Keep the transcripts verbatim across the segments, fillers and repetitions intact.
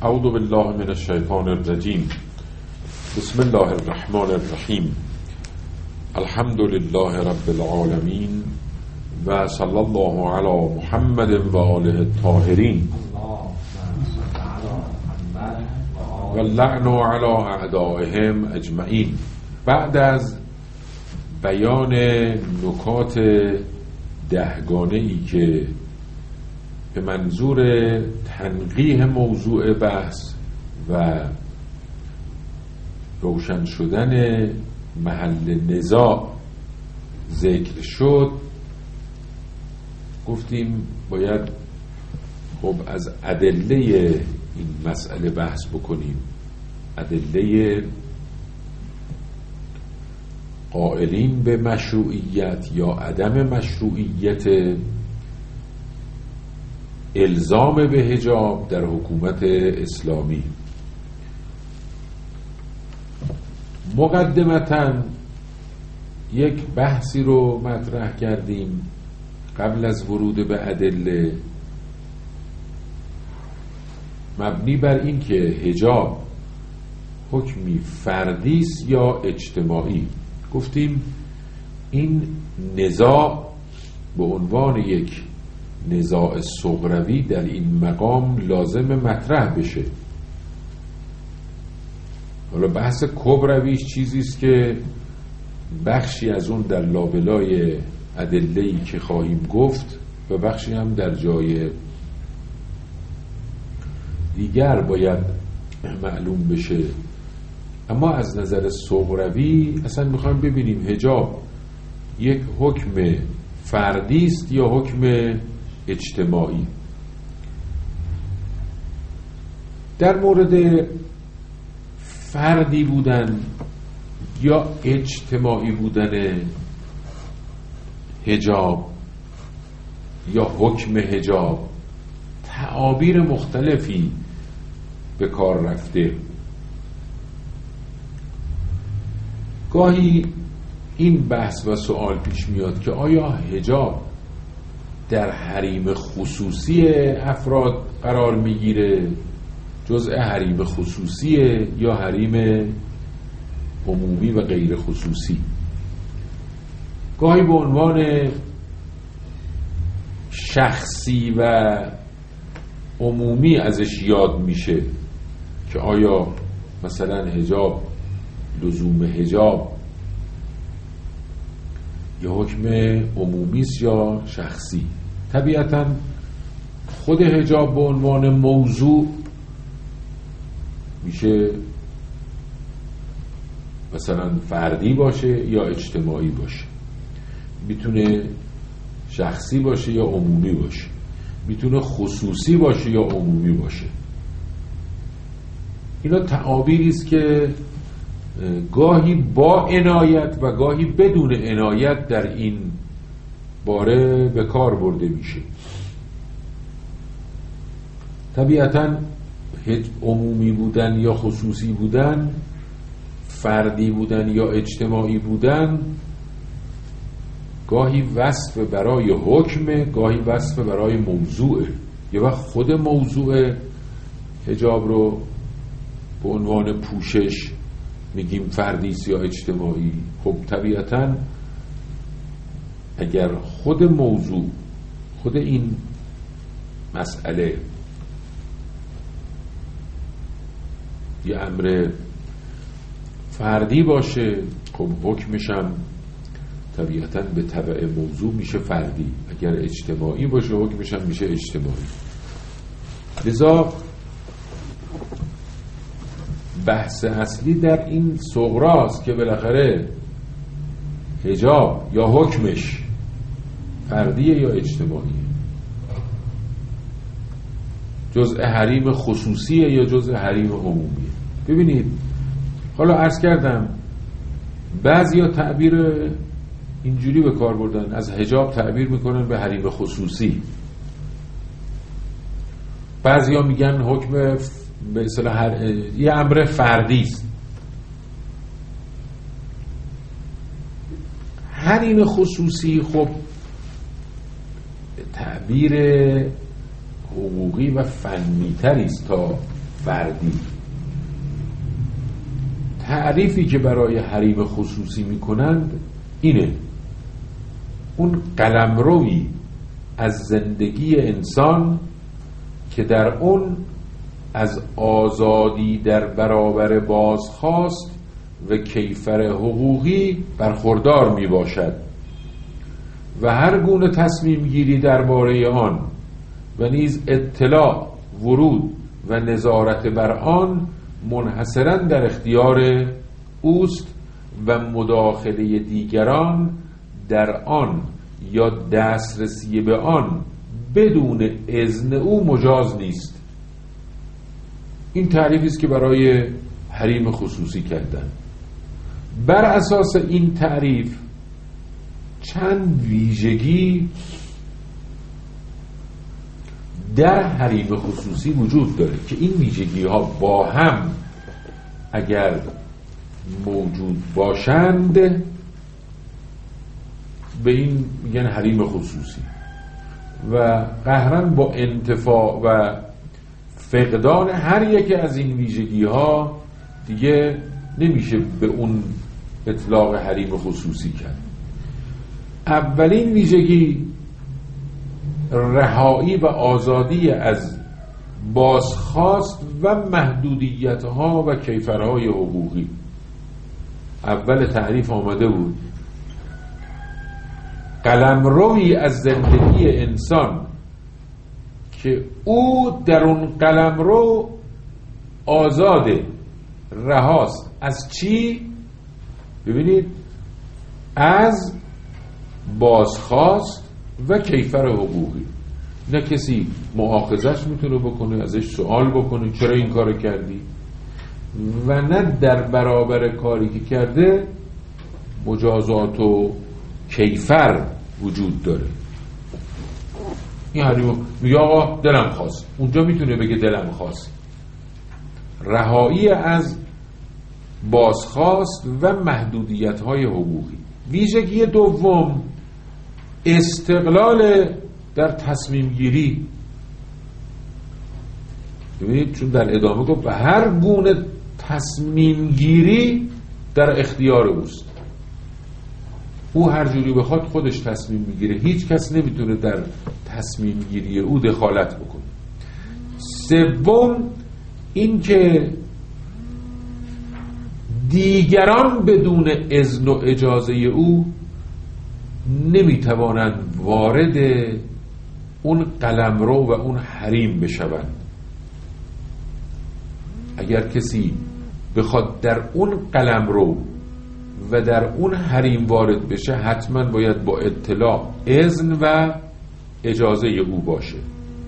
اعوذ بالله من الشیطان الرجیم. بسم الله الرحمن الرحیم. الحمد لله رب العالمین و صلی الله علی محمد و آله الطاهرین و اللعن علی اعدائهم اجمعین. بعد از بیان نکات دهگانه ای که به منظور تنقیح موضوع بحث و روشن شدن محل نزاع ذکر شد، گفتیم باید خب از ادله این مسئله بحث بکنیم. ادله قائلین به مشروعیت یا عدم مشروعیت الزام به حجاب در حکومت اسلامی. مقدمتاً یک بحثی رو مطرح کردیم قبل از ورود به ادله، مبنی بر این که حجاب حکمی فردی است یا اجتماعی. گفتیم این نزاع به عنوان یک نزاع صغروی در این مقام لازم مطرح بشه. حالا بحث کبرویش چیزی است که بخشی از اون در لابلای ادله‌ای که خواهیم گفت و بخشی هم در جای دیگر باید معلوم بشه. اما از نظر صغروی اصلا میخوایم ببینیم حجاب یک حکم فردی است یا حکم اجتماعی. در مورد فردی بودن یا اجتماعی بودن حجاب یا حکم حجاب تعابیر مختلفی به کار رفته. گاهی این بحث و سوال پیش میاد که آیا حجاب در حریم خصوصی افراد قرار میگیره، جزء حریم خصوصیه یا حریم عمومی و غیر خصوصی. گاهی به عنوان شخصی و عمومی ازش یاد میشه که آیا مثلا حجاب لزوم حجاب یا حکم عمومی است یا شخصی. طبیعتاً خود حجاب به عنوان موضوع میشه مثلا فردی باشه یا اجتماعی باشه، میتونه شخصی باشه یا عمومی باشه، میتونه خصوصی باشه یا عمومی باشه. اینا تعابیری است که گاهی با عنایت و گاهی بدون عنایت در این باره به کار برده میشه. طبیعتاً عمومی بودن یا خصوصی بودن، فردی بودن یا اجتماعی بودن، گاهی وصف برای حکم، گاهی وصف برای موضوع. یه وقت خود موضوع حجاب رو به عنوان پوشش میگیم فردی یا اجتماعی. خب طبیعتاً اگر خود موضوع، خود این مسئله یه امر فردی باشه، خب حکمش هم طبیعتاً به تبع موضوع میشه فردی. اگر اجتماعی باشه حکمش هم میشه اجتماعی. لذا بحث اصلی در این صغراست که بالاخره حجاب یا حکمش فردیه یا اجتماعیه، جزء حریم خصوصیه یا جزء حریم عمومیه. ببینید، حالا عرض کردم بعضیا تعبیر اینجوری به کار بردن، از حجاب تعبیر میکنن به حریم خصوصی. بعضیا میگن حکم به اصطلاح هر... یه امر فردی است. حریم خصوصی خب تعبیر حقوقی و فنی تری است تا فردی. تعریفی که برای حریم خصوصی میکنند اینه: اون قلمروی از زندگی انسان که در اون از آزادی در برابر بازخواست و کیفر حقوقی برخوردار می باشد و هر گونه تصمیم گیری درباره آن و نیز اطلاع، ورود و نظارت بر آن منحصراً در اختیار اوست و مداخله دیگران در آن یا دسترسی به آن بدون اذن او مجاز نیست. این تعریفی است که برای حریم خصوصی کردن. بر اساس این تعریف چند ویژگی در حریم خصوصی وجود داره که این ویژگی ها با هم اگر موجود باشند به این میگن حریم خصوصی و قهرن با انتفاع و فقدان هر یک از این ویژگی ها دیگه نمیشه به اون اطلاق حریم خصوصی کرد. اولین ویژگی رهایی و آزادی از بازخواست و محدودیت‌ها و کیفرهای حقوقی. اول تعریف آمده بود قلمروی از زندگی انسان که او در اون قلمرو آزاده، رهاست. از چی؟ ببینید، از بازخواست و کیفر حقوقی. نه کسی مؤاخذش میتونه بکنه، ازش سوال بکنه چرا این کارو کردی، و نه در برابر کاری که کرده مجازات و کیفر وجود داره. این حریم میگه آقا دلم خواست، اونجا میتونه بگه دلم خواست. رهایی از بازخواست و محدودیت‌های حقوقی. ویژگی دوم استقلال در تصمیم گیری. ببینید، چون در ادامه گفت به هر گونه تصمیم گیری در اختیار اوست. او هر جوری بخواد خودش تصمیم میگیره، هیچ کس نمیتونه در تصمیم گیری او دخالت بکنه. سوم این که دیگران بدون اذن و اجازه او نمیتوانند وارد اون قلمرو و اون حریم بشوند. اگر کسی بخواد در اون قلمرو و در اون حریم وارد بشه، حتما باید با اطلاع، اذن و اجازه او باشه.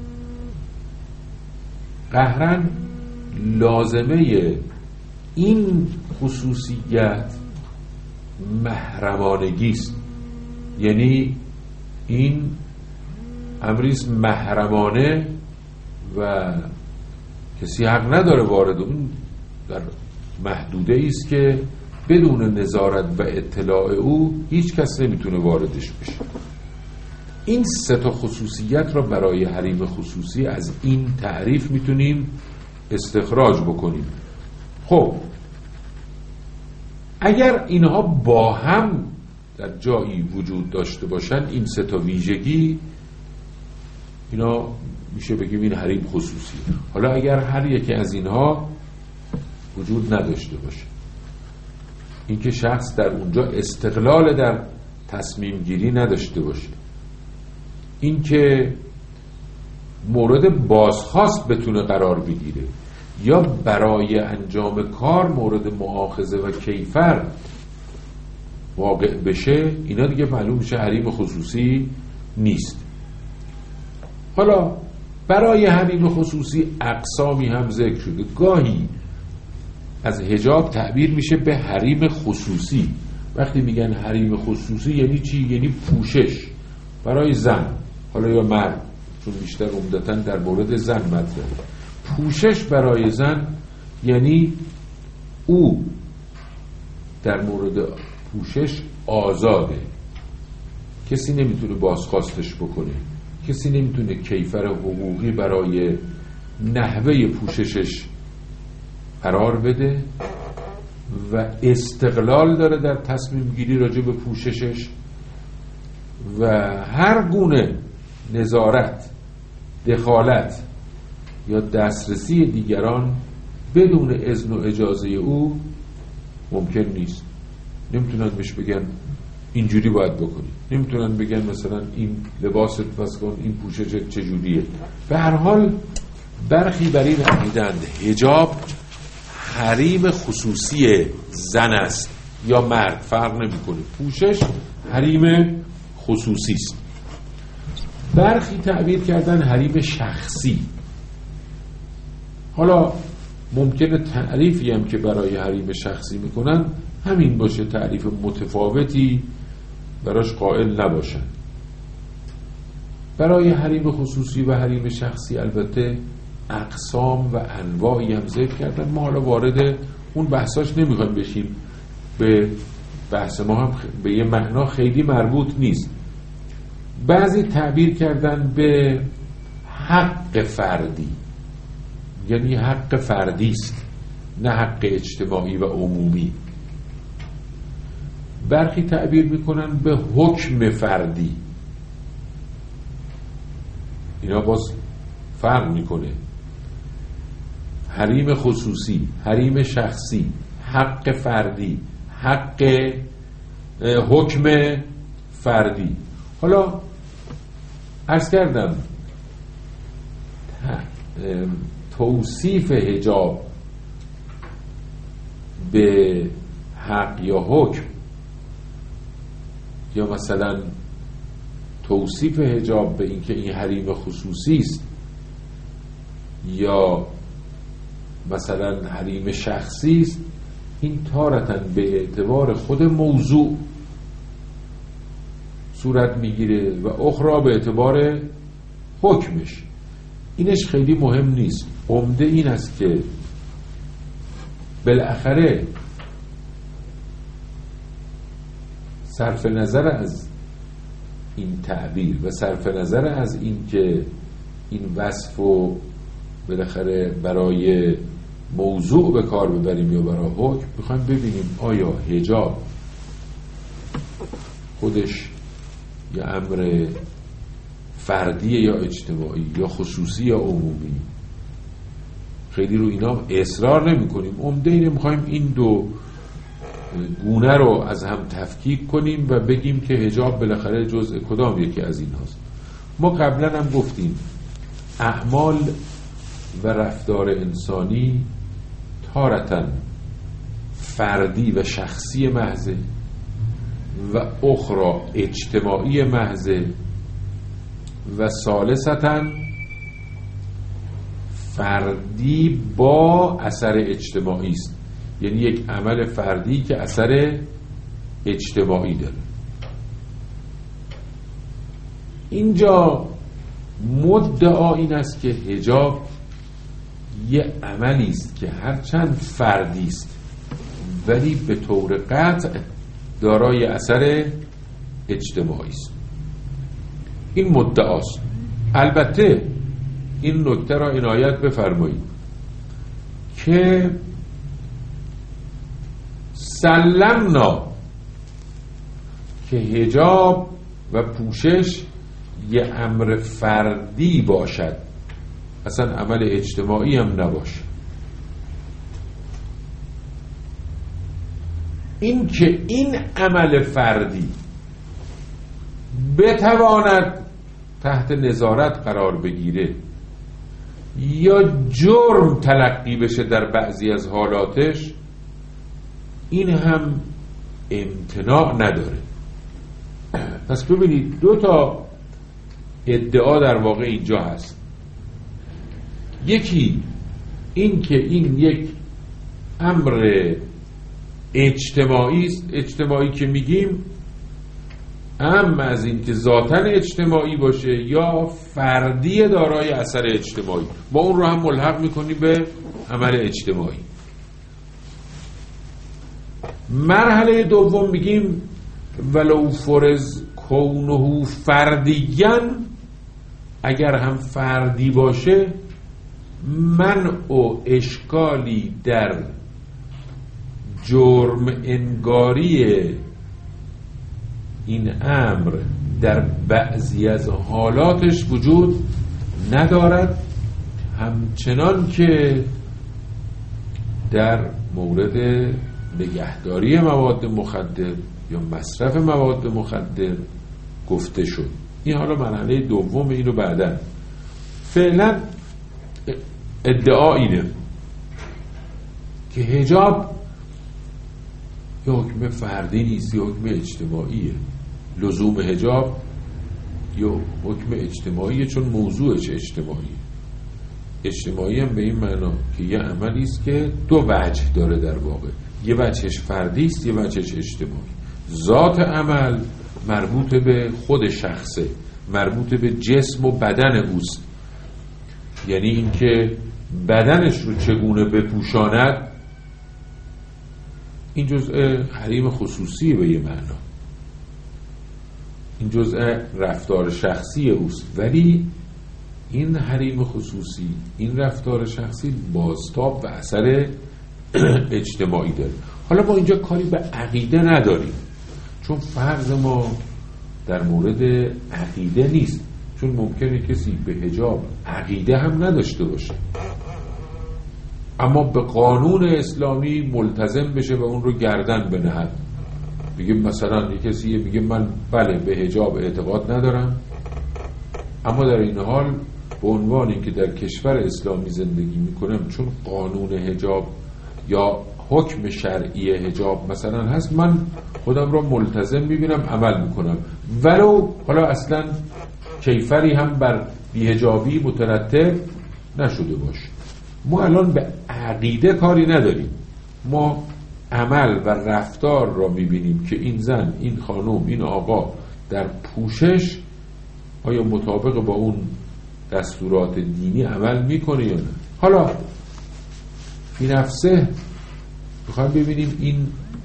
قهرن لازمه این خصوصیت محرمانگی است. یعنی این امریست محرمانه و کسی حق نداره وارد اون در محدوده است که بدون نظارت و اطلاع او هیچ کس نمیتونه واردش بشه. این سه تا خصوصیت را برای حریم خصوصی از این تعریف میتونیم استخراج بکنیم. خب اگر اینها با هم در جایی وجود داشته باشن، این سه تا ویژگی، اینا میشه بگیم این حریم خصوصی. حالا اگر هر یکی از اینها وجود نداشته باشه، اینکه شخص در اونجا استقلال در تصمیم گیری نداشته باشه، اینکه مورد بازخواست بتونه قرار بگیره یا برای انجام کار مورد مؤاخذه و کیفر واقع بشه، اینا دیگه معلوم میشه حریم خصوصی نیست. حالا برای حریم خصوصی اقسامی هم ذکر شده. گاهی از حجاب تعبیر میشه به حریم خصوصی. وقتی میگن حریم خصوصی یعنی چی؟ یعنی پوشش برای زن، حالا یا مرد، چون بیشتر عمدتاً در مورد زن مطرحه. پوشش برای زن یعنی او در مورد پوشش آزاده، کسی نمیتونه بازخواستش بکنه، کسی نمیتونه کیفر حقوقی برای نحوه پوششش قرار بده و استقلال داره در تصمیم گیری راجع به پوششش و هر گونه نظارت، دخالت یا دسترسی دیگران بدون اذن و اجازه او ممکن نیست. نمیتونن بهش بگن اینجوری باید بکنی، نمیتونن بگن مثلا این لباست پس کن، این پوششت چجوریه. به هر حال برخی بر این عقیدند حجاب حریم خصوصی زن است یا مرد، فرق نمیکنه، پوشش حریم خصوصی است. برخی تعبیر کردن حریم شخصی. حالا ممکنه تعریفی هم که برای حریم شخصی میکنن همین باشه، تعریف متفاوتی براش قائل نباشن. برای حریم خصوصی و حریم شخصی البته اقسام و انواعی هم ذکر کردن. ما حالا وارد اون بحثاش نمیخوایم بشیم، به بحث ما هم به یه معنا خیلی مربوط نیست. بعضی تعبیر کردن به حق فردی، یعنی حق فردی است نه حق اجتماعی و عمومی. برخی تعبیر میکنن به حکم فردی. اینا باز فرق میکنه. حریم خصوصی، حریم شخصی، حق فردی، حق حکم فردی. حالا عرض کردم توصیف حجاب به حق یا حکم، یا مثلا توصیف حجاب به اینکه این حریم خصوصی است یا مثلا حریم شخصی است، این تارتاً به اعتبار خود موضوع صورت میگیره و اخرى به اعتبار حکمش. اینش خیلی مهم نیست. عمده این است که بالاخره صرف نظر از این تعبیر و صرف نظر از این که این وصف و بالاخره برای موضوع به کار ببریم یا برای حکم، میخوایم ببینیم آیا حجاب خودش یا امر فردی یا اجتماعی یا خصوصی یا عمومی. خیلی رو اینا اصرار نمی کنیم. عمده اینه میخوایم این دو گونه رو از هم تفکیک کنیم و بگیم که حجاب بالاخره جزء کدام یکی از این هاست. ما قبلا هم گفتیم اعمال و رفتار انسانی تارتاً فردی و شخصی محض و اخرى اجتماعی محض و ثالثاً فردی با اثر اجتماعی است. یعنی یک عمل فردی که اثر اجتماعی داره. اینجا مدعا این است که حجاب یه عملی است که هرچند فردی است ولی به طور قطع دارای اثر اجتماعی است. این مدعاست. البته این نکته را عنایت بفرمایید که سلمنا که حجاب و پوشش یه امر فردی باشد، اصلا عمل اجتماعی هم نباشه. این که این عمل فردی بتواند تحت نظارت قرار بگیره یا جرم تلقی بشه در بعضی از حالاتش، این هم امتناع نداره. پس ببینید دو تا ادعا در واقع اینجا هست. یکی این که این یک امر اجتماعی است. اجتماعی که میگیم اما از این که ذاتاً اجتماعی باشه یا فردی دارای اثر اجتماعی، با اون رو هم ملحق میکنیم به عمل اجتماعی. مرحله دوم میگیم ولو فرض کونه فردیاً، اگر هم فردی باشه منع و اشکالی در جرم انگاری این امر در بعضی از حالاتش وجود ندارد، همچنان که در مورد نگهداری مواد مخدر یا مصرف مواد مخدر گفته شد. این حالا مرحله دوم، اینو بعداً. فعلا ادعا اینه که حجاب یه حکم فردی نیست، یه حکم اجتماعیه. لزوم حجاب یه حکم اجتماعیه، چون موضوعش اجتماعیه. اجتماعی هم به این معنا که یه عملی است که دو وجه داره در واقع، یه وجهش فردی است، یه وجهش اجتماعی. ذات عمل مربوط به خود شخصه، مربوط به جسم و بدن اوست، یعنی اینکه بدنش رو چگونه بپوشاند، این جزء حریم خصوصی به یه معنا، این جزء رفتار شخصی اوست. ولی این حریم خصوصی، این رفتار شخصی بازتاب و اثر اجتماعی داره. حالا ما اینجا کاری به عقیده نداریم، چون فرض ما در مورد عقیده نیست، چون ممکنه کسی به حجاب عقیده هم نداشته باشه اما به قانون اسلامی ملتزم بشه و اون رو گردن بنهد. بگیم مثلا یک کسی میگه من بله به حجاب اعتقاد ندارم، اما در این حال به عنوان اینکه در کشور اسلامی زندگی میکنم، چون قانون حجاب یا حکم شرعی حجاب مثلا هست، من خودم رو ملتزم میبینم، عمل میکنم، ولو حالا اصلا کیفری هم بر بی‌حجابی مترتب نشده باشه. ما الان به عقیده کاری نداریم، ما عمل و رفتار را میبینیم که این زن، این خانم، این آقا در پوشش آیا مطابق با اون دستورات دینی عمل میکنه یا نه. حالا فی نفسه بخوایم ببینیم این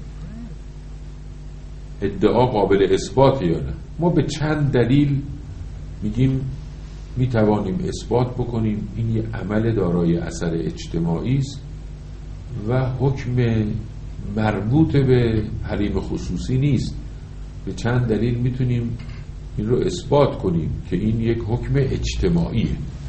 ادعا قابل اثبات یا نه. ما به چند دلیل میگیم میتوانیم اثبات بکنیم این یه عمل دارای اثر اجتماعی است و حکم مربوط به حریم خصوصی نیست. به چند دلیل میتونیم این رو اثبات کنیم که این یک حکم اجتماعیه.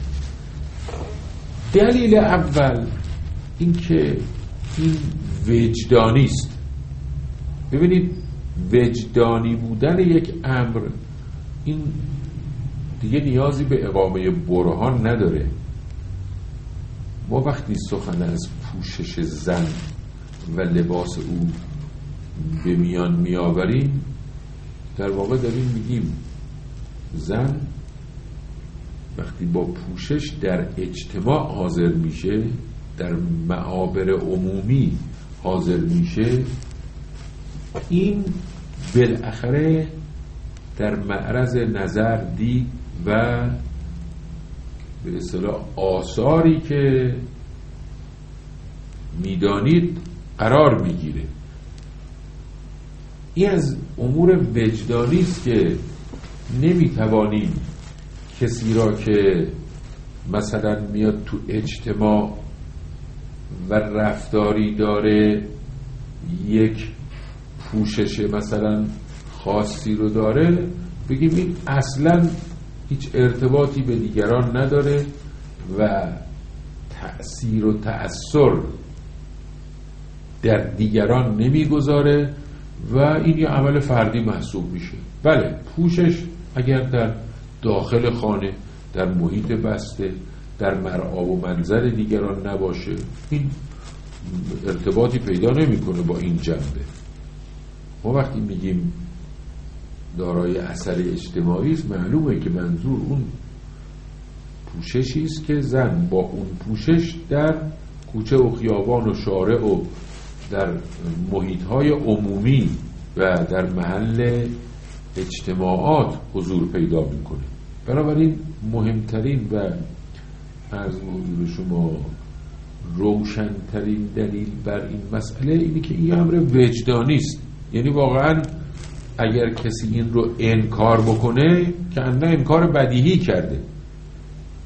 دلیل اول این که این وجدانی است. ببینید وجدانی بودن یک امر این دیگه نیازی به اقامه برهان نداره. ما وقتی سخن از پوشش زن و لباس او به میان میآوریم، در واقع داریم میگیم زن وقتی با پوشش در اجتماع حاضر میشه، در معابر عمومی حاضر میشه، این بالاخره در معرض نظر، دید و به اصطلاح آثاری که میدانید قرار میگیره. این از امور وجدانی است که نمیتوانیم کسی را که مثلا میاد تو اجتماع و رفتاری داره، یک پوشش مثلا خاصی رو داره، بگیم این اصلا هیچ ارتباطی به دیگران نداره و تأثیر و تأثیر در دیگران نمیگذاره و این یه عمل فردی محسوب میشه. بله، پوشش اگر در داخل خانه، در محیط بسته، در مرعا و منظر دیگران نباشه، این ارتباطی پیدا نمیکنه با این جنبه. ما وقتی میگیم دارای اثر اجتماعی است، معلومه که منظور اون پوششی است که زن با اون پوشش در کوچه و خیابان و شارع و در محیط‌های عمومی و در محل اجتماعات حضور پیدا میکنه. بنابراین مهمترین و از حضور شما روشنترین دلیل بر این مسئله اینه که این امر وجدانی است. یعنی واقعا اگر کسی این رو انکار بکنه که انه انکار بدیهی کرده،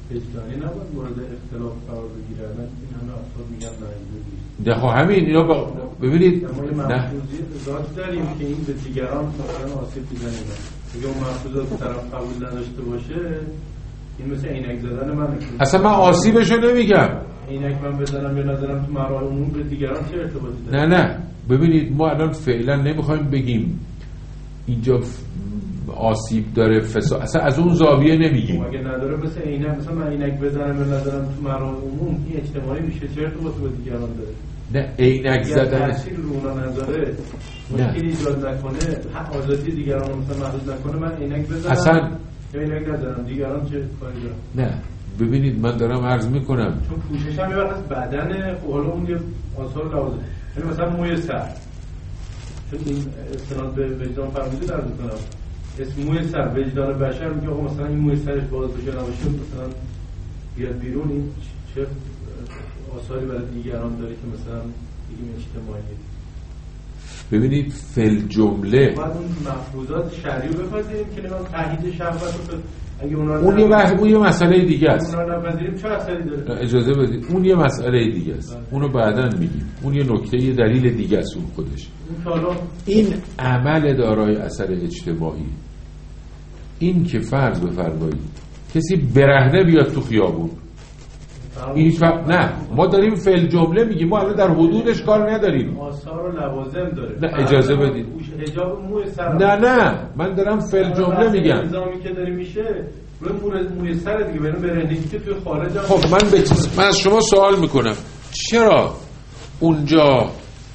وجدانی نباید مورد اختلاف قرار بگیره. الان این همه افراد میگن مجبوری. نه خب همین اینا با... ببینید ما محفوظی ذات داریم که این به دیگران مثلا آسیب بزنه. اگه اون محفوظات طرف قبول نداشته باشه این مثل عینک زدن منه. اصلا من آسیبشو نمیگم. عینک من بزنم یا نزنم تو مراحل عموم به دیگران چه ارتباطی داره؟ نه نه ببینید ما الان فعلا نمیخوایم بگیم اینجا آسیب داره فساد، اصلا از اون زاویه نمیگیم. اگه نداره مثل عینک، مثلا من عینک بزنم یا نزنم تو مراحل عموم این اجتماعی میشه، چه ارتباطی با دیگران داره؟ نه عینک زدن تاثیر رو اونا نذاره، مشکلی ایجاد نکنه، حق آزادی دیگران رو مثلا محدود نکنه، من عینک بزنم اصلا یا عینک نزنم دیگران چه کاری دارن؟ نه ببینید من دارم عرض میکنم چون پوشش هم یه وقت از بدن حالا اون یه آثار لوازم، یعنی مثلا موی سر، چون این استناد به وجدان فرموده در میکنم اسم موی سر وجدان بشر میگه آقا مثلا این موی سرش باز بشه نباشه مثلا بیاد بیرون، این چه آثاری برای دیگران داره که مثلا بگیم اجتماعی. ببینید فل جمله باید اون مفروضات شرعی رو بپذیریم که نمیم تحیید شهوت رو اگه اونا اون یه بح... اون یه مسئله دیگه است. اونا رو نپذیریم چه اثری داره؟ اجازه بدید اون یه مسئله دیگه است. اونو بعداً میگیم. اون یه نکته، یه دلیل دیگه است اون خودش. اون این عمل دارای اثر اجتماعی، این که فرض بفرمایید کسی برهنه بیاد تو خیابون، این ف... نه ما داریم فعل جمله میگیم، ما الان در حدودش کار نداریم. آثار و لوازم داره. نه اجازه بدید. حجاب موی سر. نه نه من دارم فعل جمله میگم. نظامی که داره میشه روی موی سر دیگه، برای برهنگی که توی خارج هم. خب من به چیز من از شما سوال میکنم چرا اونجا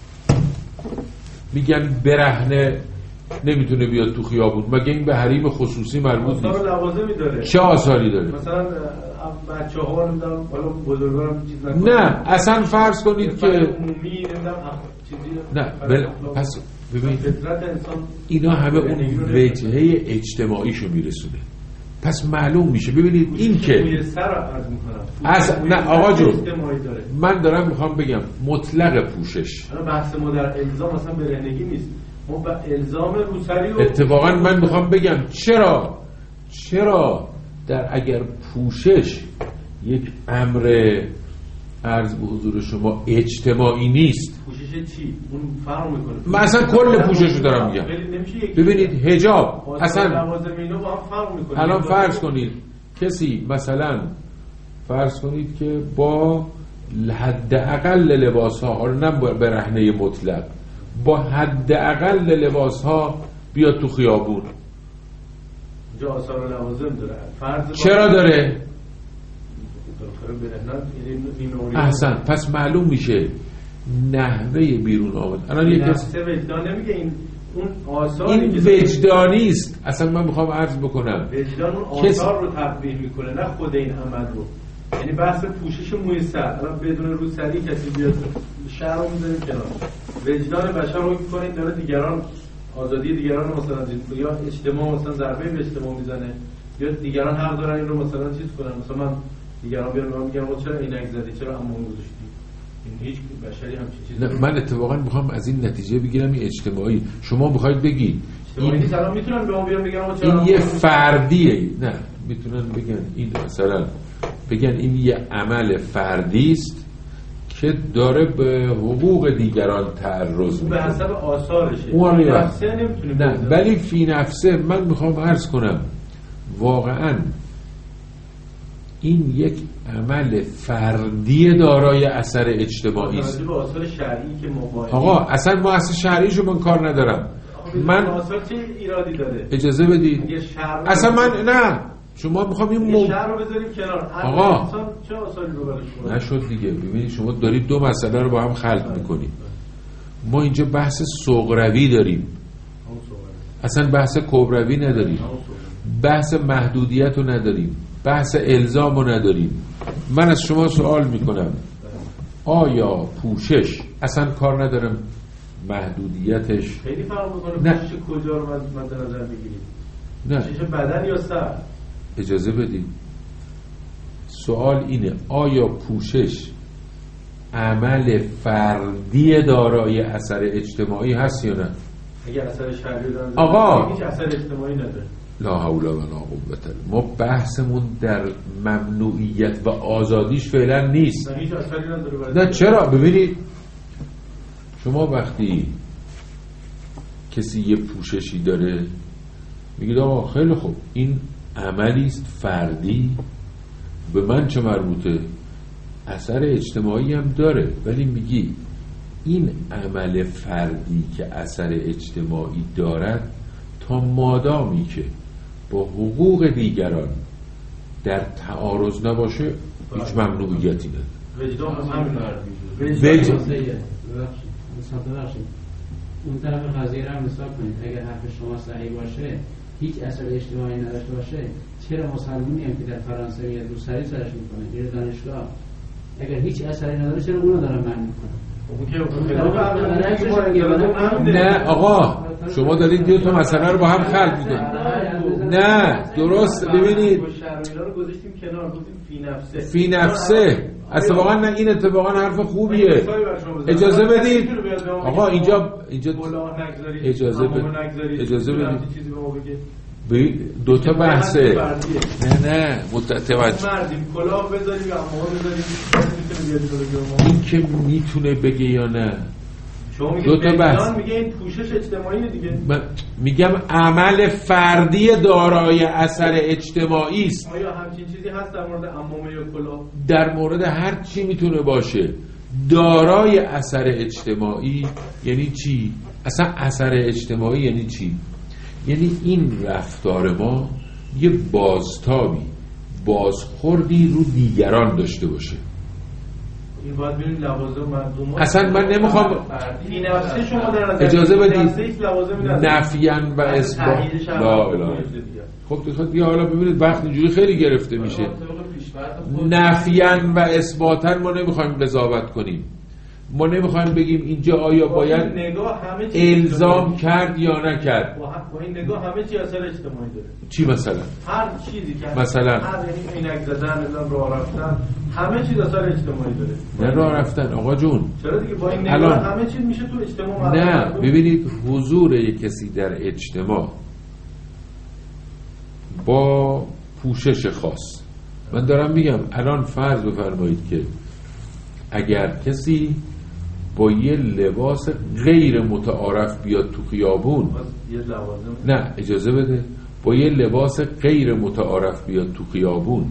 میگن برهنه نمیتونه بیاد تو خیابون؟ مگه این به حریم خصوصی مربوط نیست؟ آثار لوازمی داره. چه آثاری داره؟ مثلا بچه‌ها نمیدونم حالا بزرگان چیز نکنه. نه اصلا فرض کنید که عمومی نمیدونم چیزی نه بل... پس ببینید فطرت انسان اینا همه اون وجهه اجتماعیشو میرسونه. پس معلوم میشه. ببینید این که موی سر عرض میکنم از نه آقا جون داره. من دارم میخوام بگم مطلق پوشش. الان بحث ما در الزام مثلا برهنگی نیست، ما با الزام روسری رو اتفاقا من میخوام بگم چرا چرا در اگر پوشش یک امر عرض به حضور شما اجتماعی نیست، پوشش چی؟ اون فرق میکنه. من اصلا کل پوشش رو دارم میگم. ببینید حجاب اصلا لوازم اینا با هم فرق میکنه. الان فرض کنید کسی مثلا فرض کنید که با حداقل لباس ها، نه برهنه مطلق، با حداقل لباس ها بیاد تو خیابون. اینجا آثار و لوازم داره. فرض چرا داره؟ یعنی احسن. پس معلوم میشه نحوه بیرون آمد. الان یک کسی وجدان نمیگه این اون آثار این وجدانی است. اصلا من میخوام عرض بکنم وجدان اون آثار رو تقبیح میکنه، نه خود این عمل رو. یعنی بحث پوشش موی سر الان بدون روسری کسی بیاد شهر رو میذاریم کنار، وجدان بشر رو میکنه داره دیگران آزادی دیگران رو مثلا زیر یا اجتماع مثلا ضربه به اجتماع میزنه، یا دیگران حق دارن این رو مثلا چیز کنن. مثلا من دیگران بیان به من میگن آقا چرا عینک زدی، چرا عمو گذاشتی؟ این هیچ بشری همچین چیزی. من اتفاقا میخوام از این نتیجه بگیرم این اجتماعی. شما میخواید بگید این مثلا میتونن به ما بیان بگن آقا چرا این یه فردیه؟ نه میتونن بگن این مثلا بگن این یه عمل فردی است که داره به حقوق دیگران تعرض میکنه. به حسب آثارشه. اون نفسه نمیتونه. نه ولی فی نفسه من میخوام عرض کنم واقعا این یک عمل فردی دارای اثر اجتماعی است. به آثار شرعی که مباحث. آقا اصلا ما اصلا شرعیشو من کار ندارم. من آثار چه ایرادی داره؟ اجازه بدید. اصلا من نه شما میخوام این مو... شهر رو بذاریم کنار. آقا انسان چه آثاری رو برش کنه؟ نشد دیگه. ببینید شما دارید دو مسئله رو با هم خلط میکنید. ما اینجا بحث صغروی داریم، اصلا بحث کبروی نداریم، بحث محدودیت رو نداریم، بحث الزام رو نداریم. من از شما سوال میکنم آیا پوشش اصلا کار ندارم محدودیتش خیلی فرق میکنه پوشش کجا رو مد نظر بگیرید؟ نه پوشش بدن یا سر؟ اجازه بدید سوال اینه آیا پوشش عمل فردی دارای اثر اجتماعی هست یا نه؟ اگه اثر شرعی داره آقا هیچ اثر اجتماعی نداره. لا حول ولا قوة. ما بحثمون در ممنوعیت و آزادیش فعلا نیست. نه چرا؟ ببینید شما وقتی کسی یه پوششی داره میگید آقا خیلی خوب این عملی است فردی، به من چه مربوطه؟ اثر اجتماعی هم داره، ولی میگی این عمل فردی که اثر اجتماعی دارد تا مادامی که با حقوق دیگران در تعارض نباشه هیچ ممنوعیتی نداره. وجدان همین وجدان اون طرف قضیه رو هم حساب کنید. اگر حرف شما صحیح باشه هیچ اثر اجتماعی نداشته باشه، چرا مسلمونی هم که در فرانسه میاد روسری سرش میکنه میره دانشگاه، اگر هیچ اثری نداره چرا اونو دارن من میکنه؟ نه آقا شما دارید دو تا مسئله رو با هم خلط میکنید. نه درست. ببینید فی نفسه اتفاقا نه، این اتفاقا حرف خوبیه. اجازه بدید آقا اینجا اینجا اجازه بدید اجازه بدید دو تا بحثه. نه نه متوجه مردیم کلاه بذاریم یا امام بذاریم این که میتونه بگه یا نه. دو تا بحث میگه این پوشش اجتماعی دیگه. من میگم عمل فردی دارای اثر اجتماعی است. آیا همچین چیزی هست در مورد عمامه یا کلاه؟ در مورد هر چی میتونه باشه دارای اثر اجتماعی یعنی چی؟ اصلا اثر اجتماعی یعنی چی؟ یعنی این رفتار ما یه بازتابی بازخوردی رو دیگران داشته باشه. این باید ببینید لوازم مردم اصلا من نمیخوام این نفسه شما در نظر اجازه بدید نفیان و اثبات. لا اله. خب تو بیا حالا ببینید وقت اینجوری خیلی گرفته میشه. نفیان و اثباتن ما نمیخوایم قضاوت کنیم. ما نمیخوایم بگیم اینجا آیا باید الزام کرد یا نکرد. با این نگاه همه چی اثر اجتماعی داره. چی مثلا؟ هر چیزی که مثلا هر یعنی عینک زدن، راه رفتن، همه چیز اثر اجتماعی داره. نه راه رفتن آقا جون. چرا دیگه با این نگاه همه چیز میشه تو اجتماع. نه ببینید حضور یک کسی در اجتماع با پوشش خاص، من دارم میگم الان فرض بفرمایید که اگر کسی با یه لباس غیر متعارف بیاد تو خیابون، نه اجازه بده، با یه لباس غیر متعارف بیاد تو خیابون،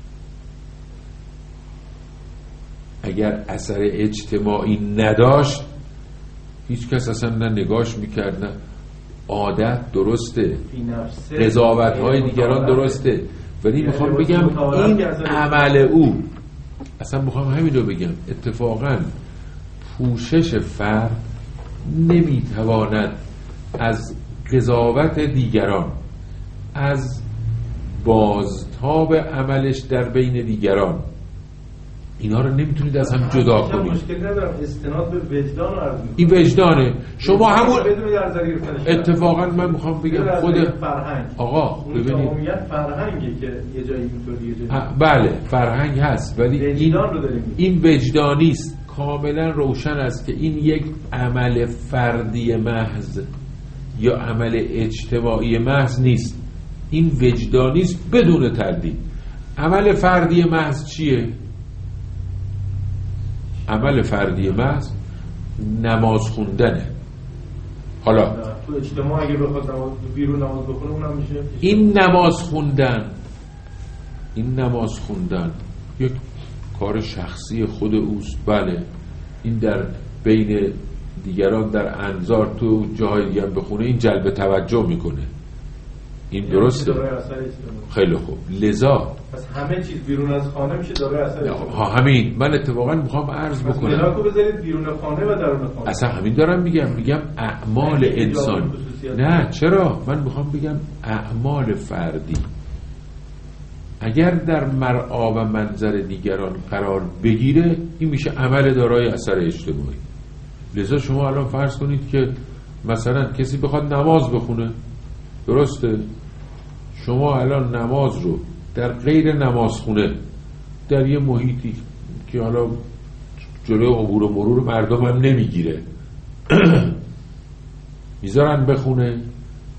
اگر اثر اجتماعی نداشت هیچ کس اصلا نه نگاش میکرد، نه عادت درسته، قضاوت های دیگران درسته، ولی میخوام بگم این عمل او، اصلا میخوام همین رو بگم، اتفاقا پوشش فرد نمیتواند از قضاوت دیگران، از بازتاب عملش در بین دیگران، اینا رو نمیتونید از هم جدا کنید. مشکل ندارم، استناد به وجدان رو عرض می‌کنم. این وجدانه. شما همون اتفاقا من میخوام بگم خود فرهنگ. آقا ببینید عمومیت فرهنگه که یه جایی اینطوری یه جایی. بله فرهنگ هست، ولی این این وجدانی است. کاملا روشن است که این یک عمل فردی محض یا عمل اجتماعی محض نیست، این وجدانی است بدون تردید. عمل فردی محض چیه؟ عمل فردی محض نماز خوندنه. حالا تو اجتماع اگه بخواد نماز بیرون نماز بخونه اونم میشه. این نماز خوندن این نماز خوندن یک کار شخصی خود اوست. بله این در بین دیگران در انظار تو جاهای دیگه بخونه این جلب توجه میکنه، این درسته. خیلی خوب، لذا پس همه چیز بیرون از خانه میشه داره اثر. ها همین من اتفاقا میخوام عرض بکنم ملاکو بذارید بیرون خانه و درون خانه. اصلا همین دارم میگم، میگم اعمال انسان. نه چرا؟ من میخوام بگم اعمال فردی اگر در مرعا و منظر دیگران قرار بگیره این میشه عمل دارای اثر اجتماعی. لذا شما الان فرض کنید که مثلا کسی بخواد نماز بخونه، درسته؟ شما الان نماز رو در غیر نمازخونه در یه محیطی که حالا جلوی عبور و مرور مردم هم نمیگیره میذارن بخونه،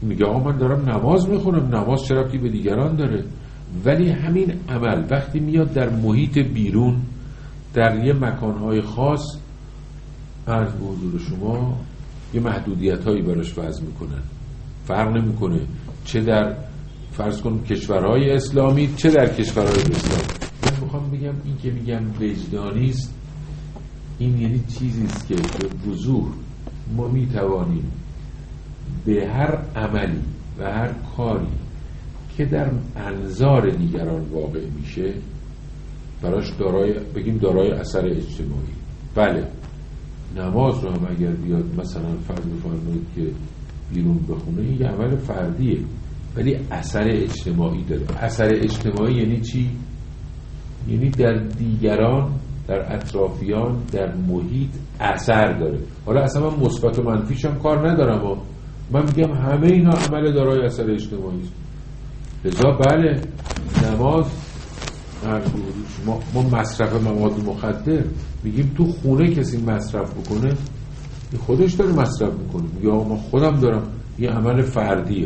میگه آقا من دارم نماز میخونم، نماز چه ربطی به دیگران داره؟ ولی همین عمل وقتی میاد در محیط بیرون، در یه مکانهای خاص، عرض به حضور شما یه محدودیت هایی براش وضع میکنن. فرق نمیکنه چه در فرض کن کشورهای اسلامی چه در کشورهای اسلامی. من میخوام بگم این که میگم وجدانیست، این یعنی چیزی است که به وضوح ما میتوانیم به هر عملی و هر کاری که در انظار دیگران واقع میشه براش دارای بگیم دارای اثر اجتماعی. بله نماز رو هم اگر بیاد مثلا فرض بفرمایید که بیرون بخونه، این عمل فردیه ولی اثر اجتماعی داره. اثر اجتماعی یعنی چی؟ یعنی در دیگران، در اطرافیان، در محیط اثر داره. حالا اصلا من مثبت و منفیش هم کار ندارم و من میگم همه اینا عمل دارای اثر اجتماعی است. لذا بله نماز ما, ما مصرف مواد مخدر میگیم تو خونه کسی مصرف بکنه خودش داره مصرف میکنه، میگه آقا من خودم دارم، یه عمل فردیه.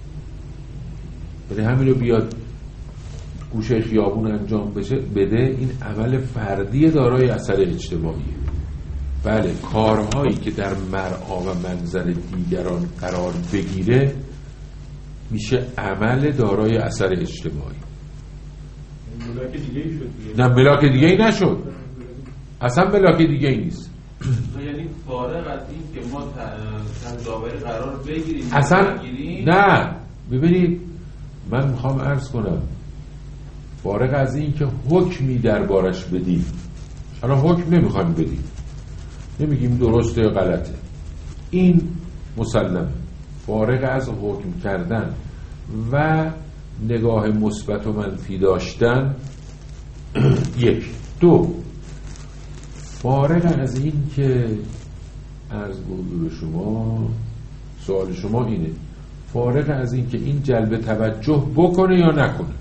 ولی همین رو بیاد گوشه خیابون انجام بشه بده، این عمل فردی دارای اثر اجتماعیه. بله کارهایی که در مرعا و منظر دیگران قرار بگیره میشه عمل دارای اثر اجتماعی. ملاک دیگه ای شد دیگه. نه ملاک دیگه ای نشد، اصلا ملاک دیگه ای نیست. یعنی فارغ از این که ما تداوری قرار بگیریم اصلا نه. ببینید من میخوام عرض کنم فارغ از این که حکمی دربارش بدیم، حالا حکم نمیخوایم بدیم، نمیگیم درسته یا غلطه، این مسلمه. فارغ از حکم کردن و نگاه مثبت و منفی داشتن یک. دو، فارغ از این که عرض به حضور شما سوال شما اینه، فارغ از این که این جلب توجه بکنه یا نکنه.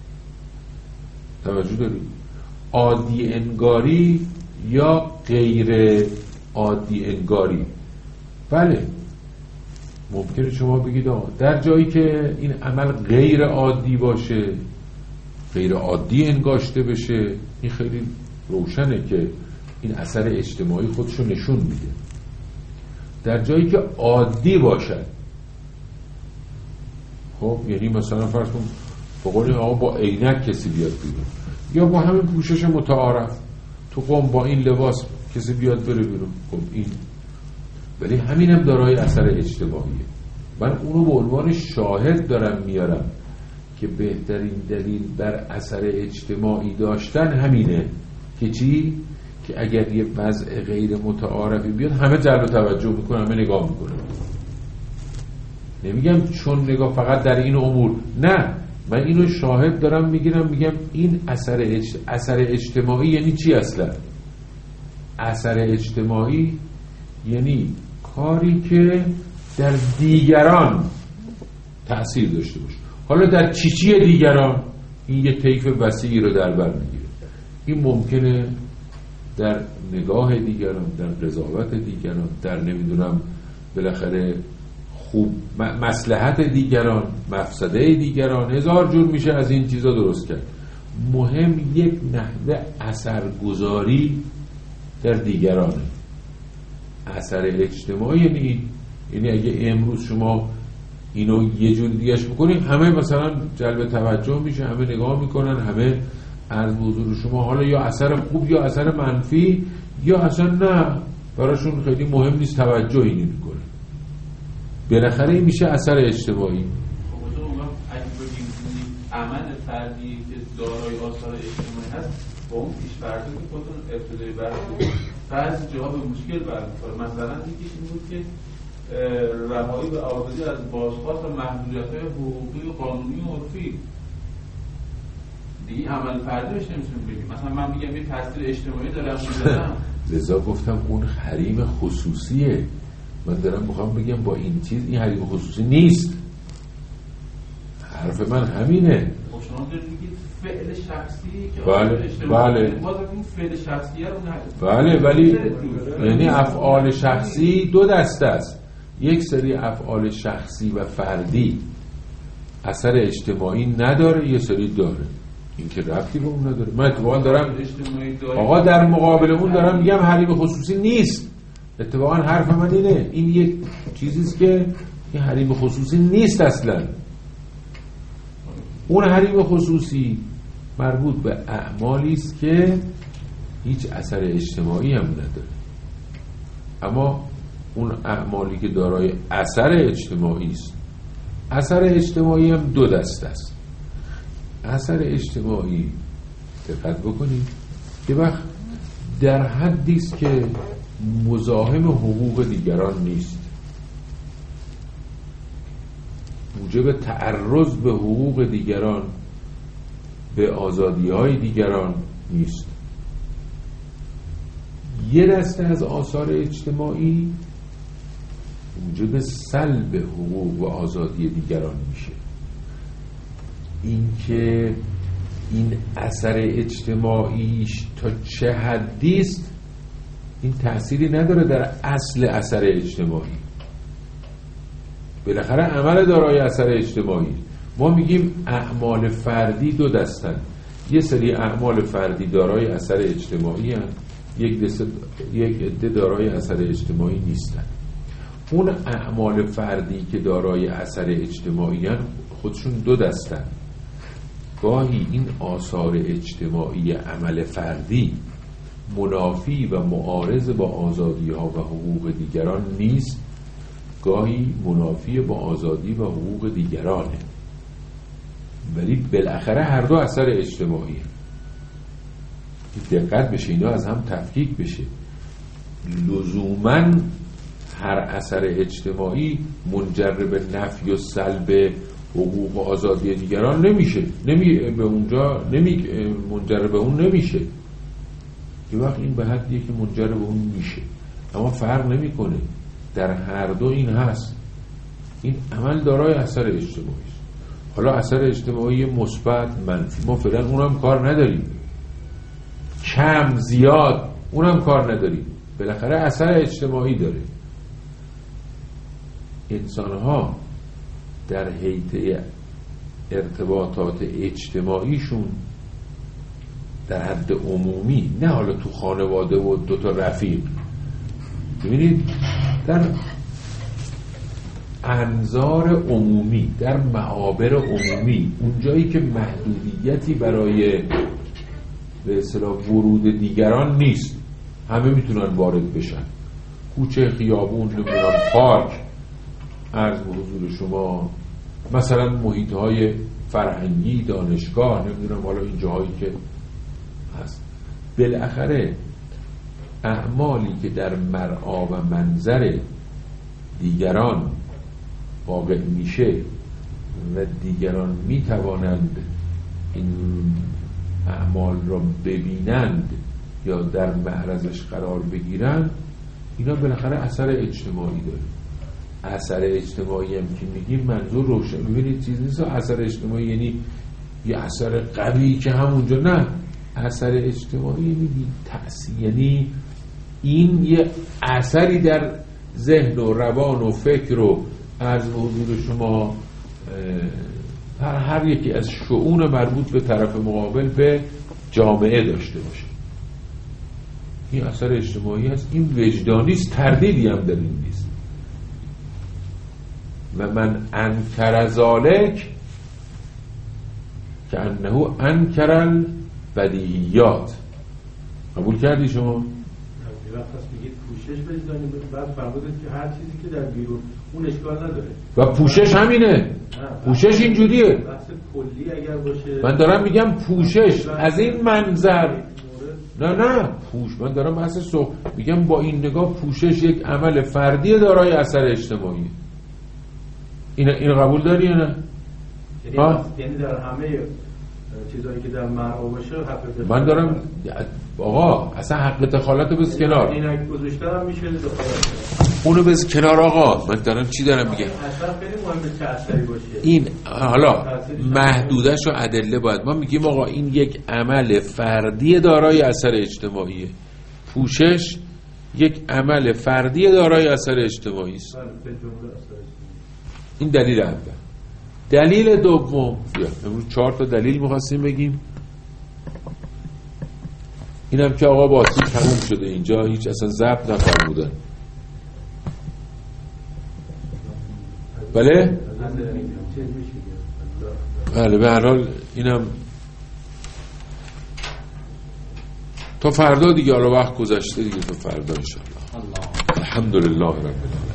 توجه دارید؟ عادی انگاری یا غیر عادی انگاری. بله ممکنه شما بگید آه در جایی که این عمل غیر عادی باشه، غیر عادی انگاشته بشه، این خیلی روشنه که این اثر اجتماعی خودشو نشون میده. در جایی که عادی باشه، خب یعنی مثلا فرض کن بقولی آقا با عینک کسی بیاد بیرون، یا با همین پوشش متعارف تو قم با این لباس کسی بیاد بره بیرون، خب این ولی همین هم دارای اثر اجتماعیه. من اونو به عنوان شاهد دارم میارم که بهترین دلیل بر اثر اجتماعی داشتن همینه که چی؟ که اگر یه وضع غیر متعارفی بیاد همه جلب توجه میکنه، همه نگاه میکنه. نمیگم چون نگاه فقط در این امور، نه، من اینو شاهد دارم میگیرم، میگم این اثر اج... اثر اجتماعی یعنی چی اصلا؟ اثر اجتماعی یعنی کاری که در دیگران تأثیر داشته باشه. حالا در چی چی دیگران این یه طیف وسیعی رو در بر میگیره. این ممکنه در نگاه دیگران، در قضاوت دیگران، در نمیدونم بالاخره خوب مصلحت دیگران، مفسده دیگران، هزار جور میشه از این چیزا درست کرد. مهم یک نحوه اثرگذاری در دیگرانه. اثر اجتماعی یعنی یعنی اگه امروز شما اینو یه جور دیگهش بکنی همه مثلا جلب توجه میشه، همه نگاه میکنن، همه از حضور شما حالا یا اثر خوب یا اثر منفی یا اصلا نه براشون خیلی مهم نیست، توجهی نمیکنه. بالاخره این میشه اثر اجتماعی. خب اون اگه بگیم عمل فردی که دارای آثار اجتماعی هست با اون پیش فرضی که خودتون ابتدای بحث بعضی جاها به مشکل برمیخوره. مثلا یکیش این بود که رهایی و آزادی از بازخواست و محدودیت‌های حقوقی و قانونی و عرفی. دیگه عمل فردی بهش نمیتونیم بگیم. مثلا من میگم یه تاثیر اجتماعی دارم میذارم، لذا گفتم اون حریم خصوصیه. من دارم میخوام بگم با این چیز این حریم خصوصی نیست. حرف من همینه. خب شما دارید میگید فعل شخصی که بله بله باز این فعل شخصیه رو نه بله، ولی یعنی افعال شخصی دو دسته است. یک سری افعال شخصی و فردی اثر اجتماعی نداره، یه سری داره. این که ربطی به اون نداره. من اتفاقا دارم آقا در مقابل اون دارم میگم حریم خصوصی نیست. اتفاقا حرف من اینه، این یک چیزیست که این حریم خصوصی نیست اصلا. اون حریم خصوصی مربوط به اعمالی است که هیچ اثر اجتماعی هم نداره. اما اون اعمالی که دارای اثر اجتماعی است، اثر اجتماعی هم دو دسته است. اثر اجتماعی دقت بکنید که وقت در حدی است که مزاحم حقوق دیگران نیست، موجب تعرض به حقوق دیگران، به آزادی‌های دیگران نیست. یه دسته از آثار اجتماعی موجب سلب حقوق و آزادی دیگران میشه. این که این اثر اجتماعیش تا چه حدی است این تأثیری نداره در اصل اثر اجتماعی. بالاخره عمل دارای اثر اجتماعی. ما میگیم اعمال فردی دو دستن، یه سری اعمال فردی دارای اثر اجتماعی هستند، یک دسته یک عده دارای اثر اجتماعی نیستن. اون اعمال فردی که دارای اثر اجتماعی هستند خودشون دو دستن. گاهی این آثار اجتماعی عمل فردی منافی و معارض با آزادی ها و حقوق دیگران نیست، گاهی منافی با آزادی و حقوق دیگرانه، ولی بالاخره هر دو اثر اجتماعی. دقت بشه اینا از هم تفکیک بشه. لزوماً هر اثر اجتماعی منجر به نفی و سلب حقوق و آزادی دیگران نمیشه، نمی به اونجا نمی منجر به اون نمیشه. یه وقت این به حدیه که منجر به اون میشه، اما فرق نمیکنه، در هر دو این هست. این عمل دارای اثر اجتماعی است. حالا اثر اجتماعی مثبت منفی ما فعلا اونم کار نداریم، کم زیاد اونم کار نداریم، بالاخره اثر اجتماعی داره. انسان‌ها در حیطه ارتباطات اجتماعیشون در حد عمومی، نه حالا تو خانواده و دو تا رفیق، ببینید در انظار عمومی، در معابر عمومی، اون جایی که محدودیتی برای به اصطلاح ورود دیگران نیست، همه میتونن وارد بشن، کوچه، خیابون، نمیدونم پارک، عرض به حضور شما مثلا محیط‌های فرهنگی، دانشگاه، نمیدونم حالا این جاهایی که هست. بالاخره اعمالی که در مرعا و منظر دیگران واقع میشه و دیگران میتوانند این اعمال را ببینند یا در معرضش قرار بگیرند، اینا بالاخره اثر اجتماعی داره. اثر اجتماعی هم که میگیم منظور روشن، میبینید چیز نیست اثر اجتماعی یعنی یه اثر قوی که همونجا، نه، اثر اجتماعی میگیم تأثیر، یعنی این یه اثری در ذهن و روان و فکر و عرض به حضور شما هر, هر یکی از شؤون مربوط به طرف مقابل به جامعه داشته باشه. این اثر اجتماعی هست، این وجدانی است، تردیدی هم در این نیست. و من انکر ذالک که انه انکر البدیهیات. قبول کردی شما؟ یه وقت هست میگید پوشش بزنیم، بعد فرمودید که هر چیزی که در بیرون اون اشکال نداره و پوشش همینه، پوشش اینجوریه. بحث کلی اگر باشه، من دارم میگم پوشش از این منظر، نه نه پوش، من دارم بحث سو میگم با این نگاه پوشش یک عمل فردی دارای اثر اجتماعی. این اینو قبول داری یا نه؟ یعنی در همه چیزایی که در مرعا باشه حق، من دارم آقا اصلا حق دخالت رو بز کنار، اینک گذاشتم میشه اونو بز کنار آقا. من دارم چی دارم میگم؟ اصلا خیلی مهمه چه اثری باشه. این حالا محدودش و ادله باید ما میگیم آقا این یک عمل فردی دارای اثر اجتماعیه. پوشش یک عمل فردی دارای اثر اجتماعی است. این دلیل اول. دلیل دوم، بیا امروز چهار تا دلیل می‌خواستیم بگیم. اینم که آقا باطل تموم شده، اینجا هیچ اصلا ضبط نفرمودن. بله؟ بله به هر حال اینم تا فردا دیگه، حالا وقت گذشته دیگه، تا فردا ان شاء الله. الحمدلله رب العالمین.